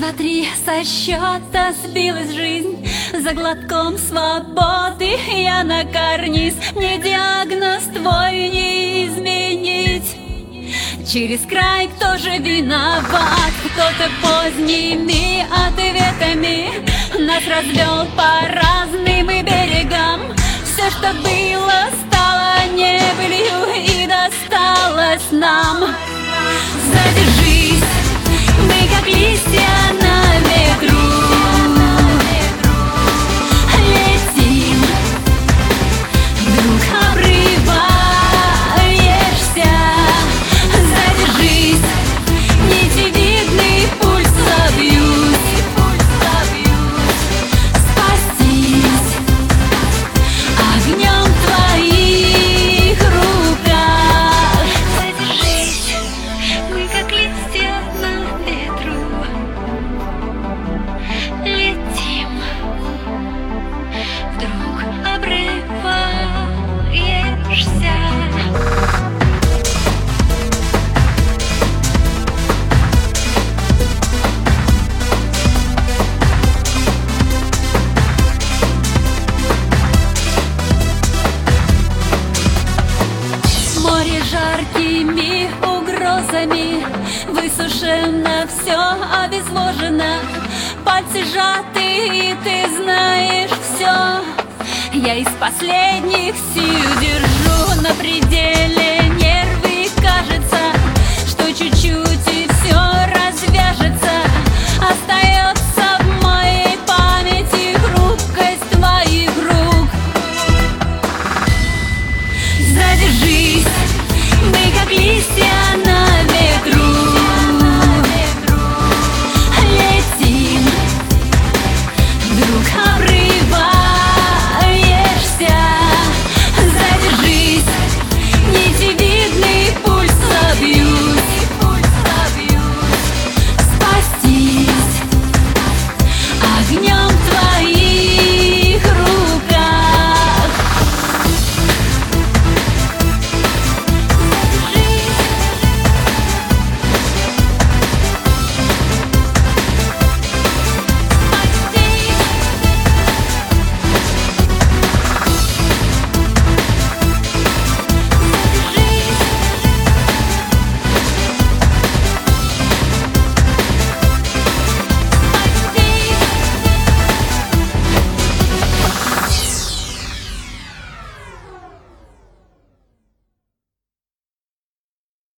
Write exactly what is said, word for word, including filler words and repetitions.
два-три, со счета сбилась жизнь. За глотком свободы я на карниз. Мне диагноз твой не изменить. Через край кто же виноват? Кто-то поздними ответами нас развел по разным берегам. Все, что было, стало небылью и досталось нам. Задержись, мы как листья на ветру летим, вдруг обрываешься. Задержись, нитевидный пульс собьюсь, спастись огнем в твоих руках. Задержись, мы как листья на ветру летим, вдруг обрываешься. Море жаркими угрозами высушено, все обезвожено. Пальцы сжаты, и ты знаешь все. Я из последних сил держу на пределе.